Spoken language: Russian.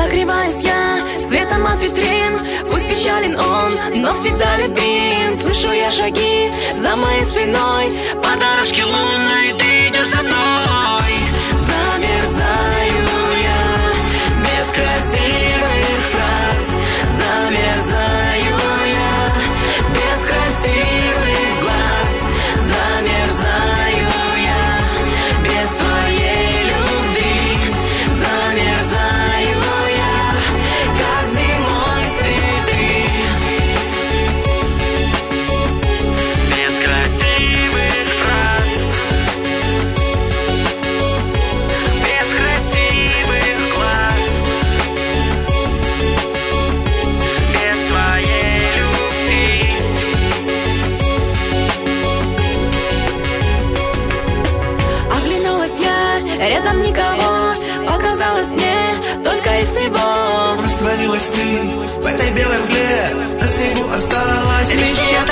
Согреваюсь я светом от витрин. Пусть печален он, но всегда любим. Слышу я шаги за моей спиной. По дорожке лунной ты идешь за мной. Замерзаю я без красивых фраз. Замерзаю я без красивых глаз. Замерзаю я без твоей любви. Замерзаю я, как зимой цветы. Без красивых фраз, без красивых глаз, без твоей любви. Оглянулась я, рядом никого. Показалось мне только и всего. Растворилась ты в этой белой мгле. На снегу осталась Лишь лишь чья-то